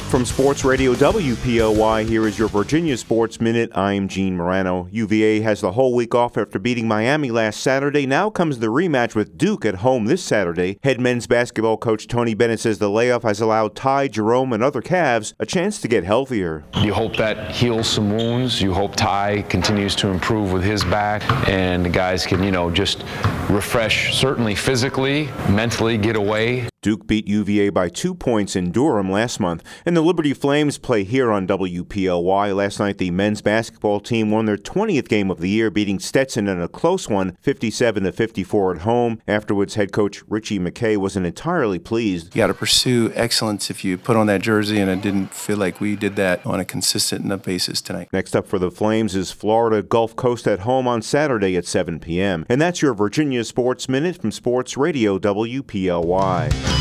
From Sports Radio WPLY, here is your Virginia Sports Minute. I'm Gene Morano. UVA has the whole week off after beating Miami last Saturday. Now comes the rematch with Duke at home this Saturday. Head men's basketball coach Tony Bennett says the layoff has allowed Ty, Jerome, and other Cavs a chance to get healthier. You hope that heals some wounds. You hope Ty continues to improve with his back, and the guys can, just refresh, certainly physically, mentally, get away. Duke beat UVA by 2 points in Durham last month, and the Liberty Flames play here on WPLY. Last night, the men's basketball team won their 20th game of the year, beating Stetson in a close one, 57-54 at home. Afterwards, head coach Richie McKay wasn't entirely pleased. You got to pursue excellence if you put on that jersey, and I didn't feel like we did that on a consistent enough basis tonight. Next up for the Flames is Florida Gulf Coast at home on Saturday at 7 p.m. And that's your Virginia Sports Minute from Sports Radio WPLY.